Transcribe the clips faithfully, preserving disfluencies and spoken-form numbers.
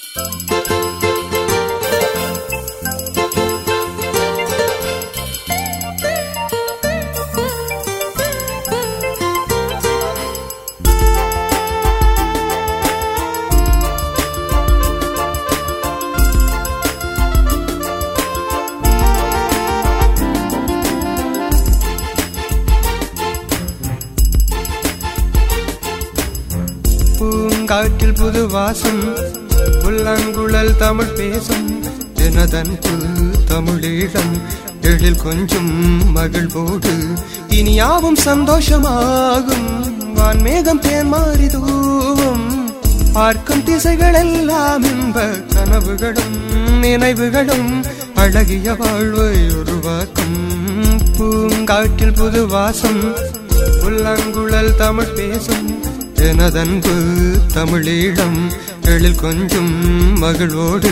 பூங்காற்றில் புது வாசம் புல்லாங்குழல் தமிழ் பேசும் தினதன் புது தமிழீழம் எழில் கொஞ்சம் மகிழ்வோடு இனியாவும் சந்தோஷமாகும் வான்மேகம் தேன் மாறி தூவும் பார்க்கும் திசைகள் எல்லாம் இன்ப கனவுகளும் நினைவுகளும் அழகிய வாழ்வை உருவாக்கும் பூங்காற்றில் புது வாசம் புல்லாங்குழல் தமிழ் பேசும் எனதன்பு தமிழீழம் எழில் கொஞ்சம் மகிழ்வோடு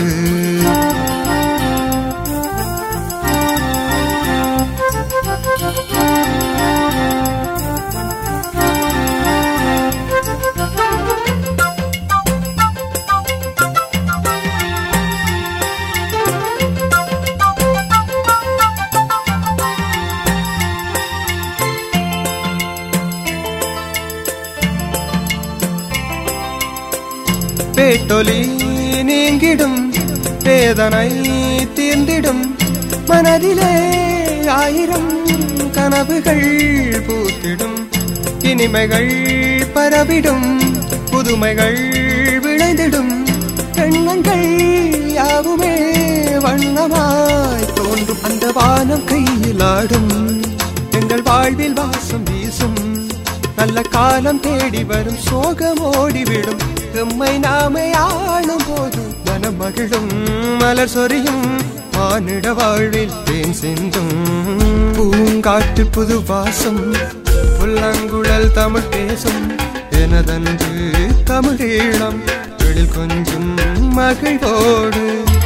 பேட்டொலி நீங்கிடும் வேதனை தீர்ந்திடும் மனதிலே ஆயிரம் கனவுகள் பூத்திடும் இனிமைகள் பரவிடும் புதுமைகள் விளைந்திடும் எண்ணங்கள் யாவுமே வண்ணமாய் தோன்றும் அந்த வானம் கையில் ஆடும் எங்கள் வாழ்வில் வாசம் வீசும் நல்ல காலம் தேடி வரும் சோகம் ஓடிவிடும் எம்மை நாமே ஆளும் போது மனம் மகிழும் மலர் சொரியும் மானிட வாழ்வில் தேன் சிந்தும் பூங்காற்று புது வாசம் புல்லாங்குழல் தமிழ் பேசும் எனதன்று தமிழீழம் எழில் கொஞ்சம் மகிழ்வோடு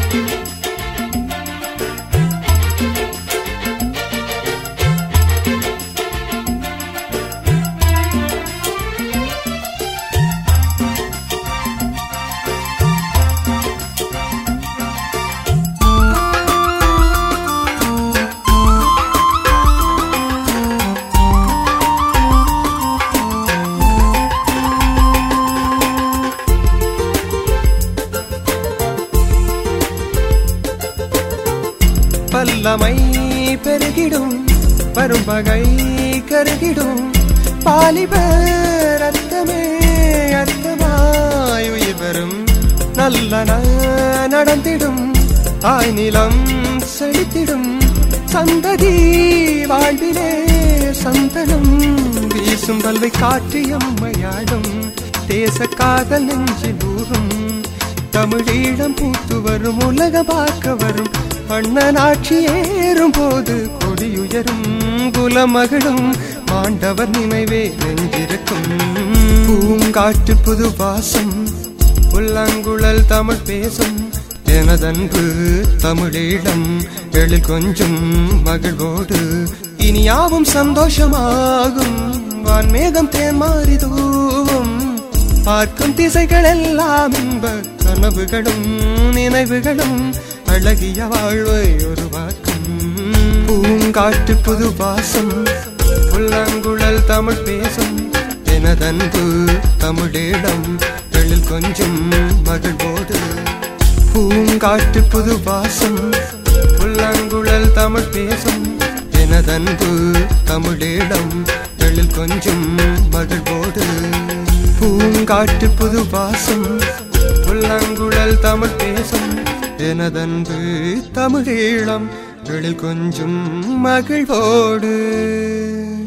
பல்லமை பெருகிடும் வரும் பகை கருகிடும் பாலிபர் அர்த்தமே அர்த்தமாய் உயிர் வரும் நல்ல நடந்திடும் ஆய் நிலம் செழித்திடும் சந்ததி வாழ்விலே சந்தனம் வீசும் வல்வை காற்று எம்மையாடும் தேச காதல் நெஞ்சில் ஊறும் தமிழீழம் பூத்து வரும் உலக பார்க்க வரும் அண்ணன் ஆட்சி ஏறும் போது கொடியுயரும் குலமகளும் மாண்டவர் நினைவே நெஞ்சிருக்கும் பூங்காற்று புது வாசம் புல்லாங்குழல் தமிழ் பேசும் எனதன்பு தமிழீழம் எழில் கொஞ்சம் மகிழ்வோடு இனியாவும் சந்தோஷமாகும் வான்மேகம் தேன் மாறி தூவும் பார்க்கும் திசைகள் எல்லாம் இன்ப கனவுகளும் நினைவுகளும் அழகிய வாழ்வை உருவாக்கும் பூங்காற்று புது வாசம் புல்லாங்குழல் தமிழ் பேசும் எனதன்பு தமிழீழம் எழில் கொஞ்சம் மகிழ்வோடு பூங்காற்று புது வாசம் புல்லாங்குழல் தமிழ் பேசும் எனதன்பு தமிழீழம் எழில் கொஞ்சம் மகிழ்வோடு பூங்காற்று புது வாசம் புல்லாங்குழல் தமிழ் பேசும் எனதன்பு தமிழீழம் எழில் கொஞ்சம் மகிழ்வோடு